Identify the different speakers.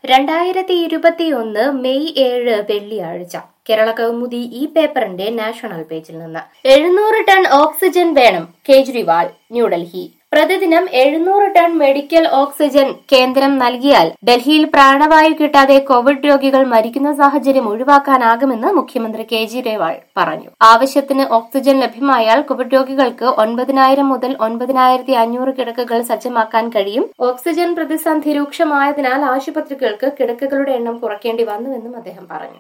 Speaker 1: 2021 May 7 വെള്ളിയാഴ്ച കേരള കൗമുദി ഈ പേപ്പറിന്റെ നാഷണൽ പേജിൽ നിന്ന് 700 ടൺ ഓക്സിജൻ വേണം കേജ്രിവാൾ ന്യൂഡൽഹി പ്രതിദിനം 700 ടൺ മെഡിക്കൽ ഓക്സിജൻ കേന്ദ്രം നൽകിയാൽ ഡൽഹിയിൽ പ്രാണവായു കിട്ടാതെ കോവിഡ് രോഗികൾ മരിക്കുന്ന സാഹചര്യം ഒഴിവാക്കാനാകുമെന്ന് മുഖ്യമന്ത്രി കേജ്രിവാൾ പറഞ്ഞു. ആവശ്യത്തിന് ഓക്സിജൻ ലഭ്യമായാൽ കോവിഡ് രോഗികൾക്ക് 9,000 മുതൽ 9,500 കിടക്കകൾ സജ്ജമാക്കാൻ കഴിയും. ഓക്സിജൻ പ്രതിസന്ധി രൂക്ഷമായതിനാൽ ആശുപത്രികൾക്ക് കിടക്കകളുടെ എണ്ണം കുറയ്ക്കേണ്ടി വന്നുവെന്നും അദ്ദേഹം പറഞ്ഞു.